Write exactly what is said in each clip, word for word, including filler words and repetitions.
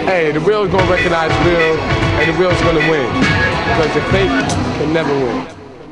hey, the real's gonna recognize real, and the real's gonna win. Because the fake can never win.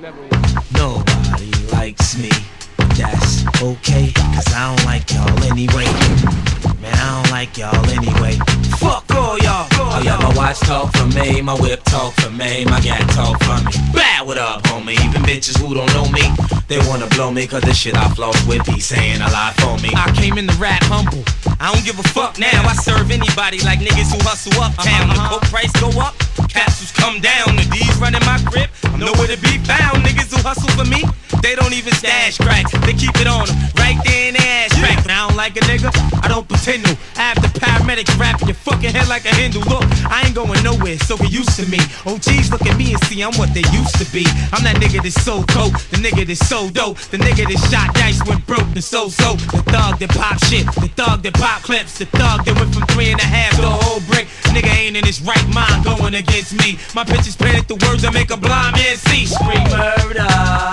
Nobody likes me, but that's okay, cause I don't like y'all anyway. Man, I don't like y'all anyway. Fuck all y'all. Oh yeah, my watch talk for me, my whip talk for me, my gat talk for me. Bad, what up, homie? Even bitches who don't know me, they wanna blow me, cause the shit I floss with be saying a lot for me. I came in the rap humble, I don't give a fuck now. I serve anybody like niggas who hustle uptown. The coke price go up, capsules come down. The D's running my grip, I'm nowhere to be found. Niggas who hustle for me, they don't even stash crack. They keep it on them, right there in their ass crack. I don't like a nigga, I don't pretend to. I have the paramedics wrapping your fucking head like a Hindu. Look, I ain't going nowhere, so get used to me. O Gs look at me and see I'm what they used to be. I'm that nigga that's so cold, the nigga that's so dope, the nigga that shot dice went broke and so so. The thug that pop shit, the thug that pop clips, the thug that went from three and a half to a whole brick. Nigga ain't in his right mind going against me. My pictures painted the words that make a blind man see. Scream murder,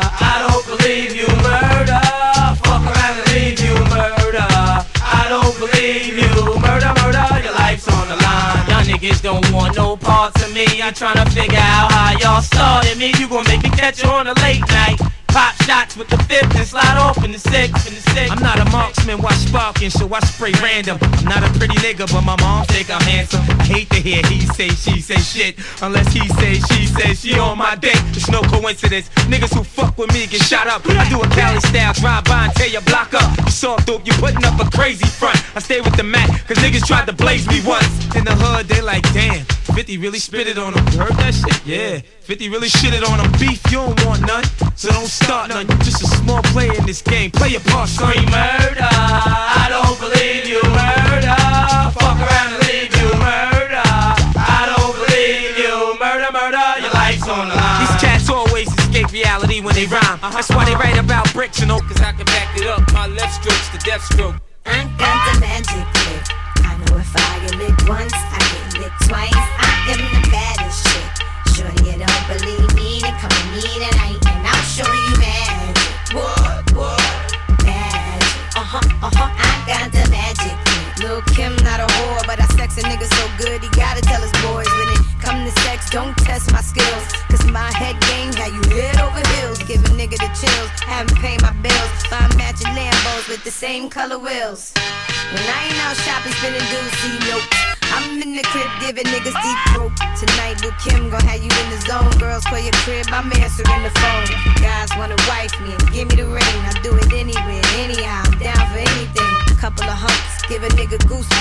I don't believe you, murder. Fuck around and leave you, murder. I don't believe you, murder, murder. Your life's on the line. Y'all niggas don't want no parts of me. I'm tryna figure out how y'all started me. You gon' make me catch you on a late night. Pop shots with the fifth and slide off in the sixth. In the sixth. I'm not a marksman, watch sparking, so I spray random. I'm not a pretty nigga, but my mom think I'm handsome. I hate to hear he say, she say shit, unless he say, she say she on my dick. It's no coincidence. Niggas who fuck with me get shot up. I do a Cali style drive by and tear your block up. You saw dope, you putting up a crazy front. I stay with the Mac, cause niggas tried to blaze me once. In the hood, they like, damn, fifty really spit it on him. You heard that shit? Yeah, fifty really shit it on him. Beef, you don't want none, so don't start none. You just a small player in this game. Play your part, son. Scream murder, I don't believe you, murder. Fuck around and leave you, murder. I don't believe you, murder, murder. Your life's on the line. These cats always escape reality when they rhyme. That's why they write about bricks and all, cause I can back it up. My left stroke's the death stroke. I got the magic trick. I know if I get lit once, I get lit twice. I am the baddest chick. Sure you don't believe me, then come with me tonight and I'll show you magic. What, what? Magic. Uh-huh, uh-huh, I got the magic trick. Lil' Kim not a whore, but I sex a nigga so good he gotta tell his boys when it come to sex, don't test my skills. Cause my head game had you head over heels. Give a nigga the chills, haven't paid my bills. Buy matching Lambos with the same color wheels. When I ain't out shopping, spending dudes, see nope. I'm in the crib giving niggas deep throat. Tonight Lil' Kim gon' have you in the zone. Girls call your crib, I'm answering the phone. Guys wanna wife me and give me the ring. I do it anywhere, anyhow, I'm down for anything. Couple of humps, give a nigga goosebumps.